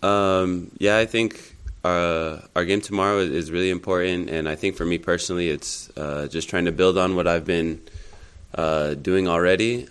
Yeah, I think our game tomorrow is really important, and I think for me personally, it's just trying to build on what I've been doing already.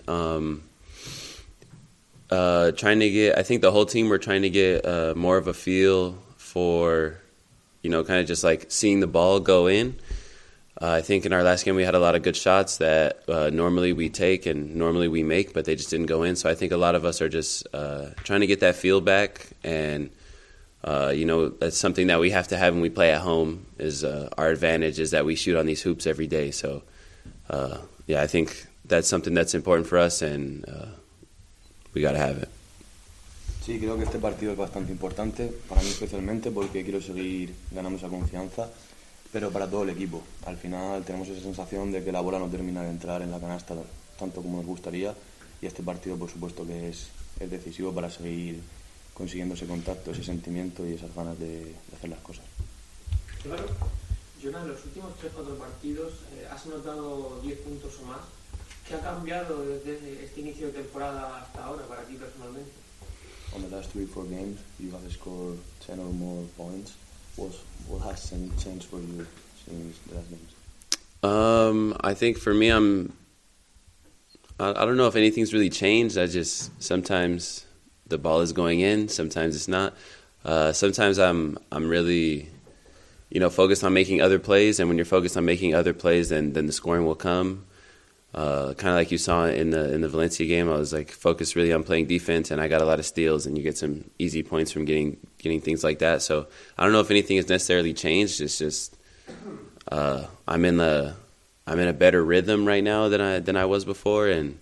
Trying to get, I think the whole team, we're trying to get more of a feel for, kind of just like seeing the ball go in. I think in our last game we had a lot of good shots that normally we take and normally we make, but they just didn't go in. So I think a lot of us are just trying to get that feel back, and that's something that we have to have when we play at home. Is our advantage is that we shoot on these hoops every day. So I think that's something that's important for us, and we got to have it. Sí, creo que este partido es bastante importante para mí especialmente porque quiero seguir ganando esa confianza, pero para todo el equipo. Al final tenemos esa sensación de que la bola no termina de entrar en la canasta tanto como nos gustaría, y este partido por supuesto que es decisivo para seguir consiguiendo ese contacto, ese sentimiento y esas ganas de hacer las cosas. Claro. Jonas, en los últimos 3-4 partidos has notado 10 puntos o más. ¿Qué ha cambiado desde este inicio de temporada hasta ahora para ti personalmente? On the last 3-4 games, you have scored 10 or more points. What has changed for you since the last games? I think for me, I don't know if anything's really changed. I just, sometimes the ball is going in, sometimes it's not. Sometimes I'm really, focused on making other plays, and when you're focused on making other plays, then the scoring will come. Kind of like you saw in the Valencia game, I was like focused really on playing defense, and I got a lot of steals, and you get some easy points from getting things like that. So I don't know if anything has necessarily changed. It's just I'm in a better rhythm right now than I was before, and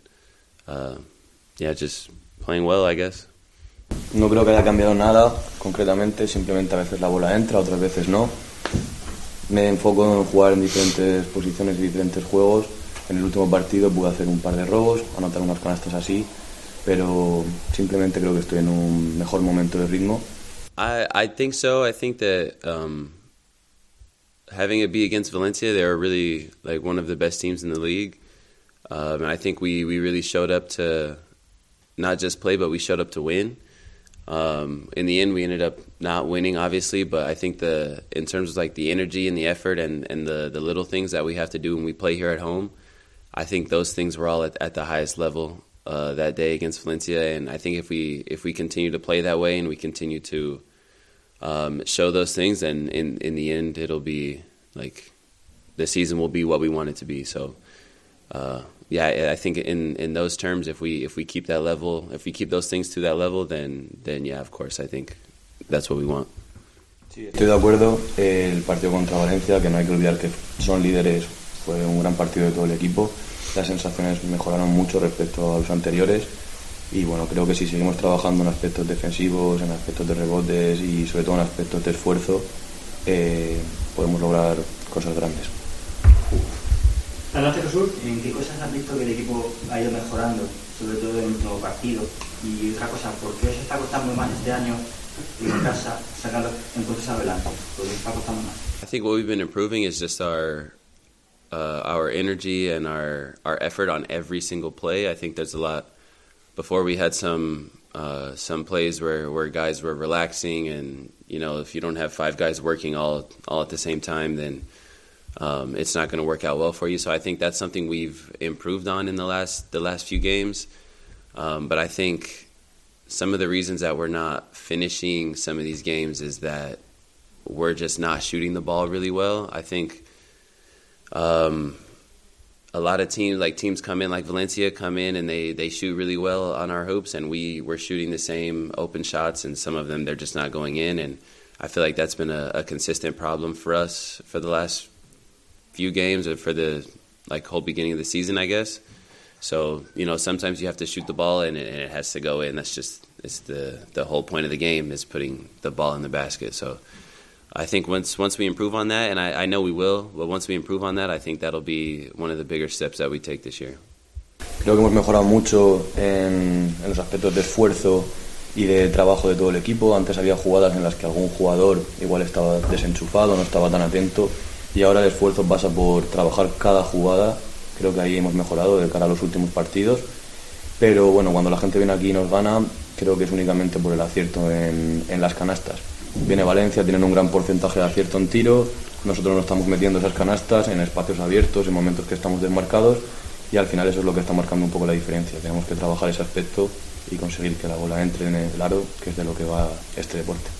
just playing well, I guess. No creo que haya cambiado nada concretamente, simplemente a veces la bola entra, otras veces no. Me enfoco en jugar en diferentes posiciones y diferentes juegos. En el último partido pude hacer un par de robos, anotar unas canastas así, pero simplemente creo que estoy en un mejor momento de ritmo. I think so. I think that having it be against Valencia, they're really like one of the best teams in the league. And I think we really showed up to not just play, but we showed up to win. In the end, we ended up not winning, obviously, but I think in terms of like the energy and the effort and the little things that we have to do when we play here at home, I think those things were all at the highest level that day against Valencia, and I think if we continue to play that way and we continue to show those things, then in the end it'll be like the season will be what we want it to be. So I think in those terms, if we keep that level, if we keep those things to that level, then yeah, of course, I think that's what we want. Sí, estoy de acuerdo. El partido contra Valencia, que no hay que olvidar que son líderes, fue un gran partido de todo el equipo. Las sensaciones mejoraron mucho respecto a los anteriores, y bueno, creo que si seguimos trabajando en aspectos defensivos, en aspectos de rebotes y sobre todo en aspectos de esfuerzo, podemos lograr cosas grandes. Adelante, Jesús. ¿En qué cosas has visto que el equipo ha ido mejorando, sobre todo en el último partido? Y otra cosa, ¿por qué os está costando más este año en casa sacar entonces adelante? ¿Por qué os está costando más? I think what we've been improving is just our energy and our effort on every single play. I think there's a lot. Before we had some plays where guys were relaxing, and if you don't have 5 guys working all at the same time, then it's not going to work out well for you. So I think that's something we've improved on in the last few games. But I think some of the reasons that we're not finishing some of these games is that we're just not shooting the ball really well. I think a lot of teams come in, like Valencia come in and they shoot really well on our hoops, and we're shooting the same open shots, and some of them they're just not going in. And I feel like that's been a consistent problem for us for the last few games, or for the whole beginning of the season, I guess. So sometimes you have to shoot the ball and it has to go in. It's the whole point of the game is putting the ball in the basket. So I think once we improve on that, and I know we will, but once we improve on that, I think that'll be one of the bigger steps that we take this year. Creo que hemos mejorado mucho en los aspectos de esfuerzo y de trabajo de todo el equipo. Antes había jugadas en las que algún jugador igual estaba desenchufado, no estaba tan atento, y ahora el esfuerzo pasa por trabajar cada jugada. Creo que ahí hemos mejorado de cara a los últimos partidos. Pero bueno, cuando la gente viene aquí y nos gana, creo que es únicamente por el acierto en las canastas. Viene Valencia, tienen un gran porcentaje de acierto en tiro, nosotros nos estamos metiendo esas canastas en espacios abiertos, en momentos que estamos desmarcados, y al final eso es lo que está marcando un poco la diferencia. Tenemos que trabajar ese aspecto y conseguir que la bola entre en el aro, que es de lo que va este deporte.